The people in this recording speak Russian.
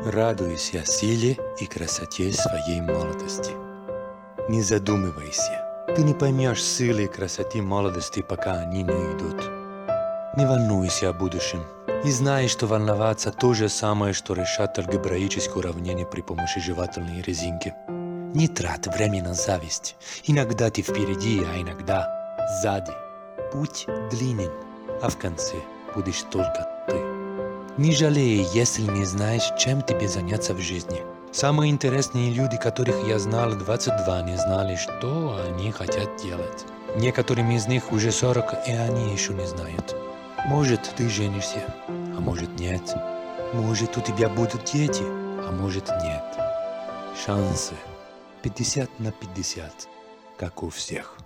Радуйся силе и красоте своей молодости. Не задумывайся. Ты не поймешь силы и красоты молодости, пока они не идут. Не волнуйся о будущем. И знай, что волноваться то же самое, что решать алгебраическое уравнение при помощи жевательной резинки. Не трать время на зависть. Иногда ты впереди, а иногда сзади. Путь длинен, а в конце будешь только ты. Не жалей, если не знаешь, чем тебе заняться в жизни. Самые интересные люди, которых я знал 22, не знали, что они хотят делать. Некоторым из них уже 40, и они еще не знают. Может, ты женишься, а может нет. Может, у тебя будут дети, а может нет. Шансы 50 на 50, как у всех.